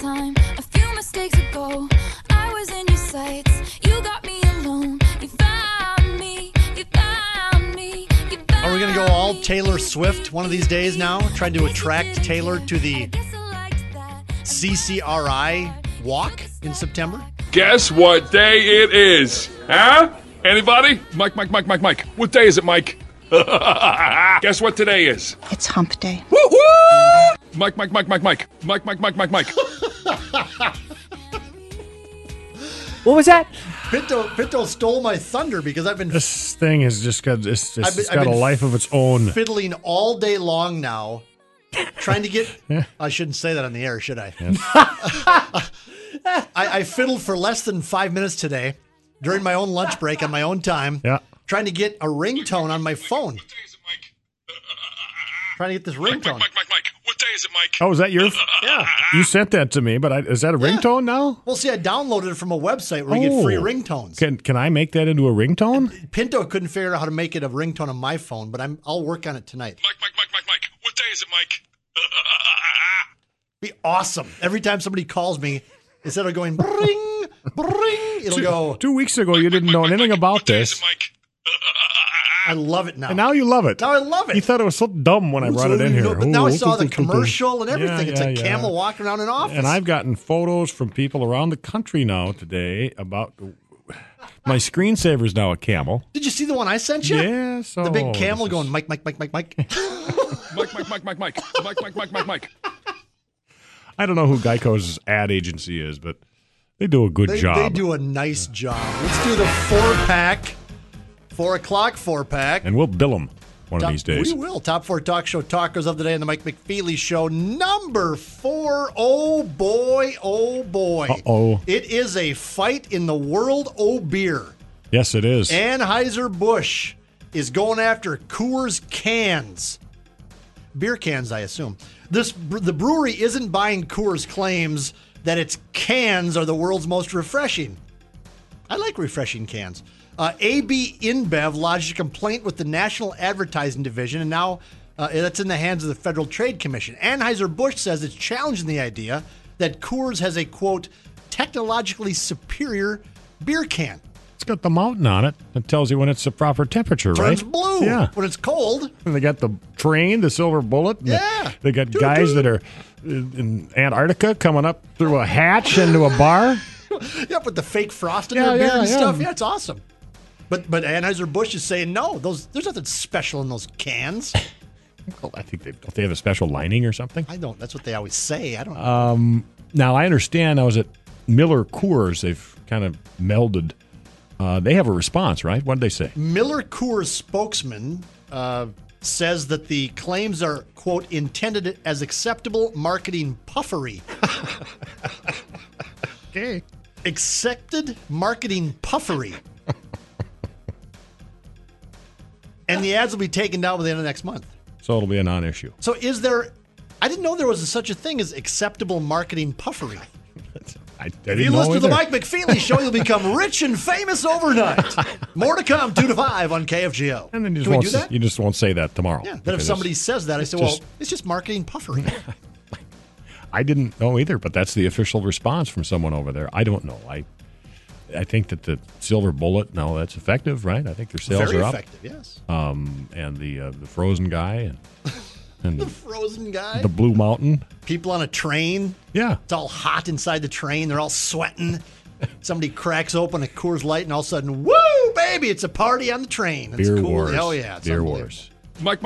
time. A few mistakes ago, I was in your sights. You got me alone. You found me. You found me. You found Are we going to go all me. Taylor Swift one of these days now? Trying to attract Taylor to the CCRI walk in September? Guess what day it is? Huh? Anybody? Mike. What day is it, Mike? Guess what today is? It's hump day. Woo-hoo! Mike. What was that? Pinto stole my thunder because I've been This thing has just got it's I've got a been life of its own. fiddling all day long now, trying to get. I shouldn't say that on the air, should I? I fiddled for less than 5 minutes today during my own lunch break on my own time. Yeah. Trying to get a ringtone on my phone. What day is it, Mike? Trying to get this ringtone. Mike. What day is it, Mike? Oh, is that yours? Yeah. You sent that to me, but is that a ringtone now? Well, see, I downloaded it from a website where you get free ringtones. Can I make that into a ringtone? Pinto couldn't figure out how to make it a ringtone on my phone, but I'll work on it tonight. Mike. What day is it, Mike? Be awesome. Every time somebody calls me, instead of going bring, it'll go. 2 weeks ago, you didn't know anything about What day is this, it, Mike? I love it now. and now you love it. Now I love it. You thought it was so dumb when I brought it in here. But now I saw the Ooh, commercial and everything. Yeah, It's a yeah, camel yeah. walking around an office. And I've gotten photos from people around the country now today about my screensaver's now a camel. Did you see the one I sent you? Yeah, so The big camel this is- going, Mike. Mike. I don't know who Geico's ad agency is, but they do a good job. They do a nice job. Let's do the 4-pack. 4 o'clock 4-pack. And we'll bill them one of these days. We will. Top 4 talk show talkers of the day on the Mike McFeely Show. Number 4. Oh, boy. Oh, boy. Uh-oh. It is a fight in the world of beer. Yes, it is. Anheuser-Busch is going after Coors cans. Beer cans, I assume. The brewery isn't buying Coors' claims that its cans are the world's most refreshing. I like refreshing cans. AB InBev lodged a complaint with the National Advertising Division, and now that's in the hands of the Federal Trade Commission. Anheuser-Busch says it's challenging the idea that Coors has a, quote, technologically superior beer can. It's got the mountain on it. It tells you when it's the proper temperature, right? Turns blue Yeah. when it's cold. And they got the train, the silver bullet. and Yeah. They got Toot, guys toot. that are in Antarctica coming up through a hatch into a bar. Yep, with the fake frost in Yeah, their beer yeah, and yeah. stuff. Yeah, it's awesome. But Anheuser-Busch is saying, no, there's nothing special in those cans. Well, I think don't they have a special lining or something? I don't. That's what they always say. I don't know. Now, I understand I was at Miller Coors. They've kind of melded. They have a response, right? What did they say? Miller Coors spokesman says that the claims are, quote, intended as acceptable marketing puffery. Okay. Accepted marketing puffery. And the ads will be taken down by the end of next month. So it'll be a non-issue. So I didn't know there was such a thing as acceptable marketing puffery. I If didn't you know listen to the either. Mike McFeely Show, you'll become rich and famous overnight. More to come, 2 to 5 on KFGO. And then you just, Can we won't, do that? you just won't say that tomorrow. Yeah, then if because somebody says that, I say, just- well, it's just marketing puffery. I didn't know either, but that's the official response from someone over there. I don't know. I think that the silver bullet, no, that's effective, right? I think their sales Very are up. effective, yes. And the frozen guy and The frozen guy. the Blue Mountain. People on a train. Yeah. It's all hot inside the train. They're all sweating. Somebody cracks open a Coors Light, and all of a sudden, woo, baby, it's a party on the train. It's Beer cool. wars. Oh, yeah. It's Beer unbelievable. wars. Mike.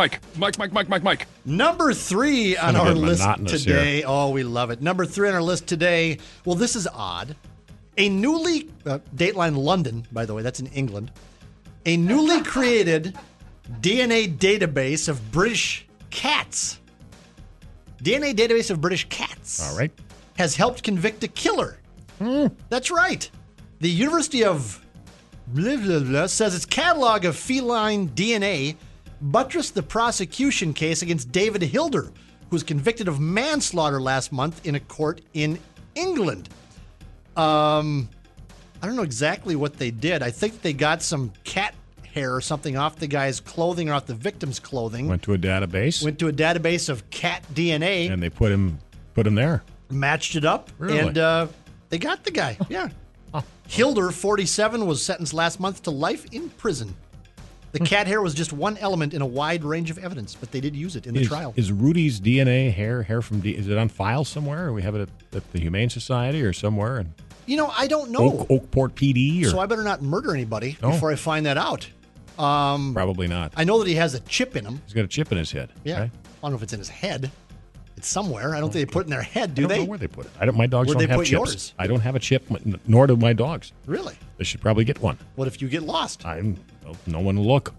Number 3 on Gonna our get list monotonous today. here. Oh, we love it. Number 3 on our list today. Well, this is odd. A newly, Dateline London, by the way, that's in England. A newly created DNA database of British cats. DNA database of British cats. All right. Has helped convict a killer. That's right. The University of blah, blah, blah, says its catalog of feline DNA buttressed the prosecution case against David Hilder, who was convicted of manslaughter last month in a court in England. I don't know exactly what they did. I think they got some cat hair or something off the guy's clothing or off the victim's clothing. Went to a database Went to a database of cat DNA. and they put him there. matched it up, Really? and they got the guy. Yeah. Hilder, 47, was sentenced last month to life in prison. The cat hair was just one element in a wide range of evidence, but they did use it in the trial. Is Rudy's DNA hair from is it on file somewhere? Or we have it at the Humane Society or somewhere? And I don't know. Oakport PD? Or? So I better not murder anybody No. before I find that out. Probably not. I know that he has a chip in him. He's got a chip in his head. Yeah. Right? I don't know if it's in his head. It's somewhere. I don't think they put it in their head, I do don't they? know where they put it. My dogs Where'd don't they have put chips. yours? I don't have a chip, nor do my dogs. Really? They should probably get one. What if you get lost? No one will look.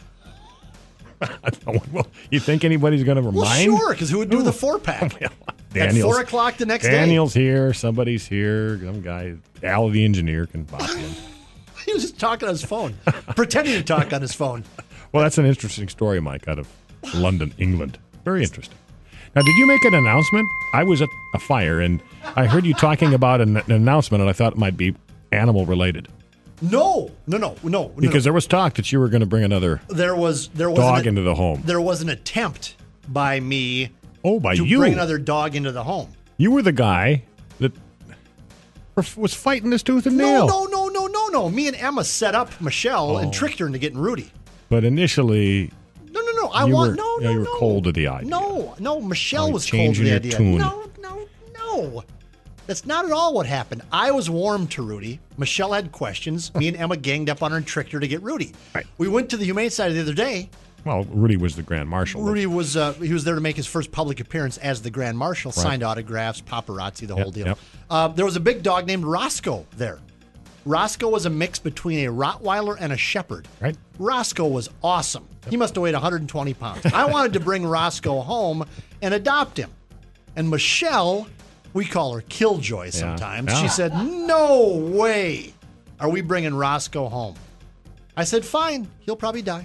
No one will. You think anybody's going to remind? Well, sure, because who would do the 4-pack? At Daniel's, 4 o'clock the next Daniel's here. Somebody's here. Some guy, Al the engineer, can pop in. day. He was just talking on his phone, pretending to talk on his phone. Well, that's an interesting story, Mike, out of London, England. Very interesting. Now, did you make an announcement? I was at a fire, and I heard you talking about an announcement, and I thought it might be animal-related. No. Because there was talk that you were going to bring another there was dog into the home. There was an attempt by me By to you. bring another dog into the home. You were the guy that was fighting his tooth and nail. No. Me and Emma set up Michelle and tricked her into getting Rudy. But initially, No. you No. were cold to the idea. No. Michelle was cold to changing the your idea. tune. No. That's not at all what happened. I was warm to Rudy. Michelle had questions. Me and Emma ganged up on her and tricked her to get Rudy. Right. We went to the Humane Society the other day. Well, Rudy was the Grand Marshal. Rudy was he was there to make his first public appearance as the Grand Marshal, signed autographs, paparazzi, the whole deal. Yep. There was a big dog named Roscoe there. Roscoe was a mix between a Rottweiler and a Shepherd. Right. Roscoe was awesome. He must have weighed 120 pounds. I wanted to bring Roscoe home and adopt him. And Michelle, we call her Killjoy sometimes, Yeah. she said, "No way are we bringing Roscoe home." I said, "Fine, he'll probably die."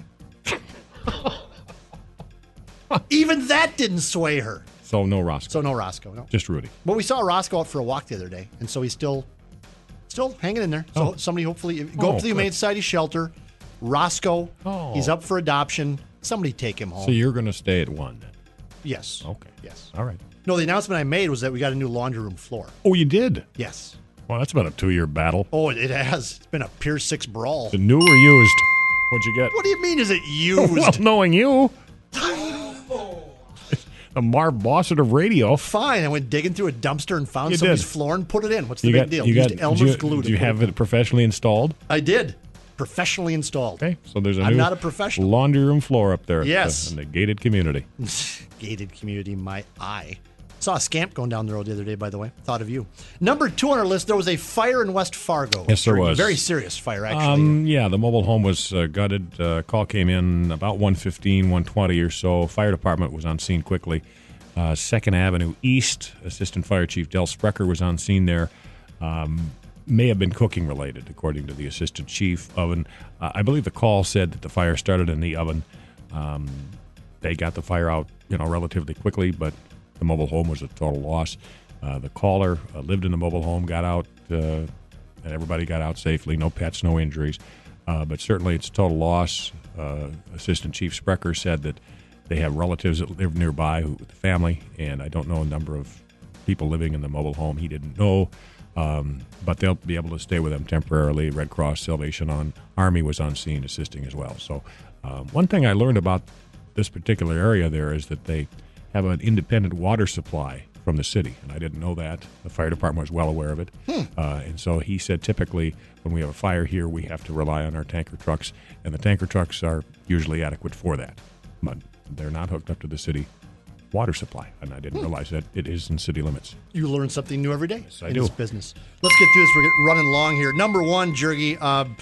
Even that didn't sway her. So no Roscoe. So no Roscoe, no. Just Rudy. But we saw Roscoe out for a walk the other day, and so he's still hanging in there. So somebody hopefully go up to the Humane Society shelter. Roscoe, he's up for adoption. Somebody take him home. So you're going to stay at one then? Yes. Okay. Yes. All right. No, the announcement I made was that we got a new laundry room floor. Oh, you did? Yes. Well, that's been a 2-year battle. Oh, it has. It's been a Pier 6 brawl. Is it new or used? What'd you get? What do you mean, is it used? Well, knowing you. The Marv Bossert of radio. Fine. I went digging through a dumpster and found You somebody's did. floor and put it in. What's the You big got, deal? you Used got, Elmer's do glue you, to do you put have it it professionally installed? I did. Professionally installed. Okay, so there's a I'm new not a professional. laundry room floor up there Yes. in the gated community. Gated community, my eye. Saw a scamp going down the road the other day, by the way. Thought of you. Number 2 on our list, there was a fire in West Fargo. Yes, there was. Very serious fire, actually. Yeah, the mobile home was gutted. Call came in about 1:15, 1:20 or so. Fire department was on scene quickly. 2nd Avenue East, Assistant Fire Chief Del Sprecher was on scene there. May have been cooking related, according to the Assistant Chief. Oven. I believe the call said that the fire started in the oven. They got the fire out, relatively quickly, but the mobile home was a total loss. The caller lived in the mobile home, got out, and everybody got out safely. No pets, no injuries. But certainly it's a total loss. Assistant Chief Sprecher said that they have relatives that live nearby with the family, and I don't know a number of people living in the mobile home. He didn't know, but they'll be able to stay with them temporarily. Red Cross, Salvation Army was on scene assisting as well. So one thing I learned about this particular area there is that they have an independent water supply from the city, and I didn't know that. The fire department was well aware of it. And so he said typically when we have a fire here, we have to rely on our tanker trucks, and the tanker trucks are usually adequate for that. But they're not hooked up to the city water supply, and I didn't realize that it is in city limits. You learn something new every day I in do. this business. Let's get through this. We're running long here. Number 1, Jergy,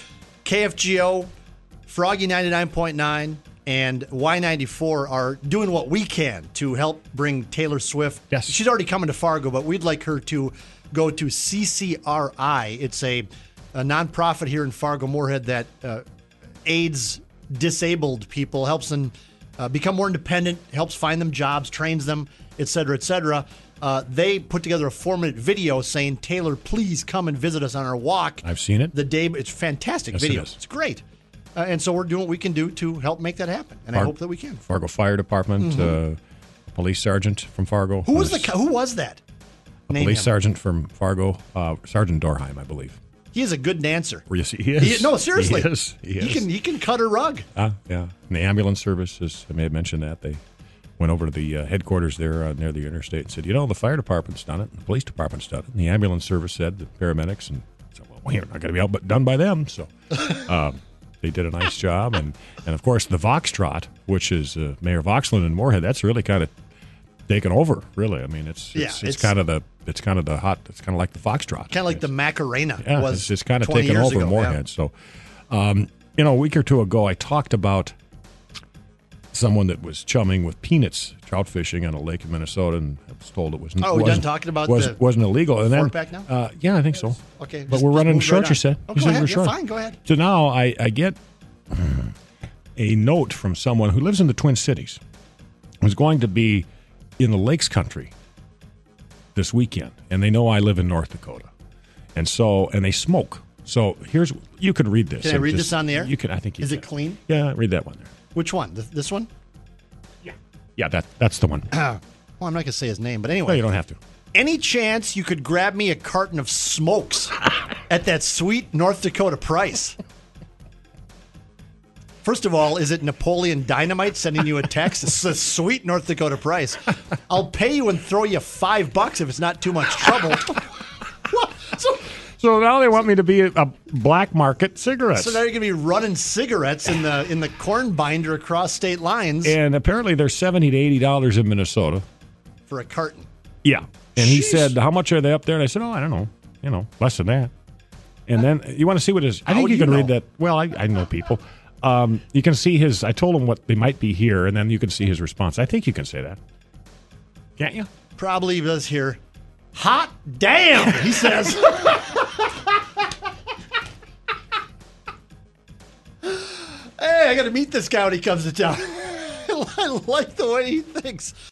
KFGO, Froggy 99.9, and Y94 are doing what we can to help bring Taylor Swift. Yes. She's already coming to Fargo, but we'd like her to go to CCRI. It's a nonprofit here in Fargo-Moorhead that aids disabled people, helps them become more independent, helps find them jobs, trains them, et cetera, et cetera. They put together a 4-minute video saying, "Taylor, please come and visit us on our walk." I've seen it. The day, it's a fantastic Yes, video. it is. It's great. And so we're doing what we can do to help make that happen. And I hope that we can. Fargo Fire Department, police sergeant from Fargo. Who was that? a Name police him. sergeant from Fargo, Sergeant Dorheim, I believe. He is a good dancer. Where you see he is. No, seriously. He is. He can cut a rug. Yeah. And the ambulance service, I may have mentioned that, they went over to the headquarters there near the interstate and said, the fire department's done it, and the police department's done it. And the ambulance service said, the paramedics, and said, well, we're not going to be done by them. So they did a nice job. And of course, the Voxtrot, which is Mayor Voxland in Moorhead, that's really kind of taken over, really. I mean, it's kind of the hot, it's kind of like the Foxtrot. Kind of like the Macarena was it's kind of 20 taken years over ago, Moorhead. So, a week or two ago, I talked about someone that was chumming with peanuts trout fishing on a lake in Minnesota, and I was told it was Oh, we're done talking about wasn't illegal. And then, back now? yeah, I think so. Okay, but we're running short. You said. Oh, You go said ahead. we're Yeah, short. fine, go ahead. So now I get a note from someone who lives in the Twin Cities, who's going to be in the Lakes Country this weekend, and they know I live in North Dakota, and they smoke. So you could read this. Can I read this on the air? You can. I think you Is can. it clean? Yeah, read that one there. Which one? This one? Yeah, that's the one. Well, I'm not going to say his name, but No, anyway. you don't have to. Any chance you could grab me a carton of smokes at that sweet North Dakota price? First of all, is it Napoleon Dynamite sending you a text? It's a sweet North Dakota price. I'll pay you and throw you $5 if it's not too much trouble. What? So now they want me to be a black market cigarettes. So now you're going to be running cigarettes in the corn binder across state lines And apparently they're $70 to $80 in Minnesota. for a carton. Yeah. And he Sheesh. said, how much are they up there? And I said, I don't know. Less than that. And then you want to see what his... I How think do you you can read know? that. Well, I know people. You can see his... I told him what they might be here, and then you can see his response. I think you can say that. Can't you? Probably does here. Hot damn, he says. Hey, I got to meet this guy when he comes to town. I like the way he thinks.